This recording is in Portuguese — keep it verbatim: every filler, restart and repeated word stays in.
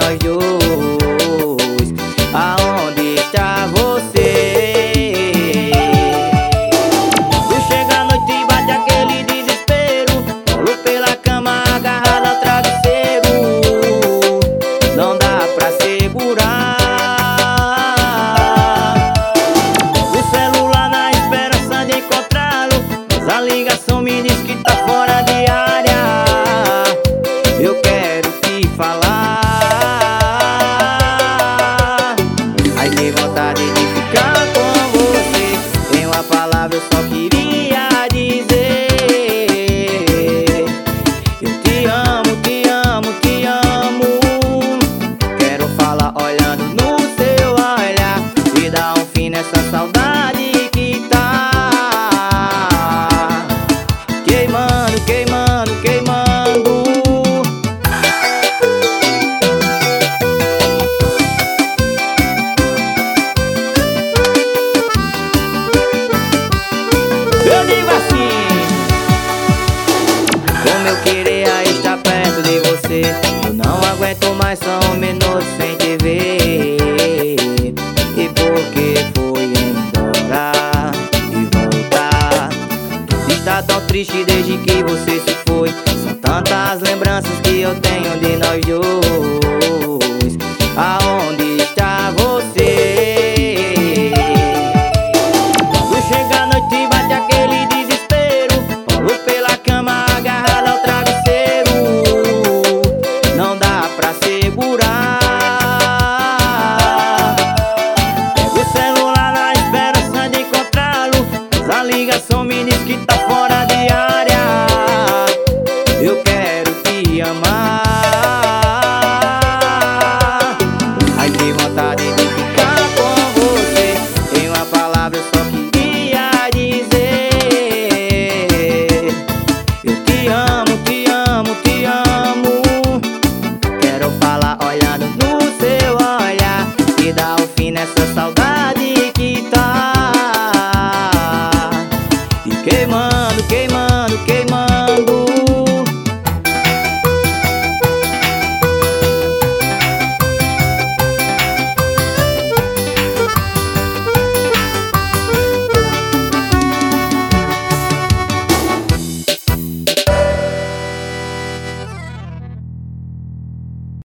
nós dois. Aonde está você? Quando chega a noite e bate aquele desespero, rolo pela cama agarrado ao travesseiro. Não dá pra segurar o celular na esperança de encontrá-lo, mas a ligação me diz que tá fora de área. Eu quero te falar. Ai, que vontade de ficar com você. Em uma palavra eu só queria dizer: eu te amo, te amo, te amo. Quero falar olhando no seu olhar e dar um fim nessa saudade que tá queimando, queimando, queimando. Eu digo assim: como eu queria estar perto de você. Eu não aguento mais só um minuto sem te ver. E por que foi embora e voltar? Está tão triste desde que você se foi. São tantas lembranças que eu tenho de nós dois. Aonde está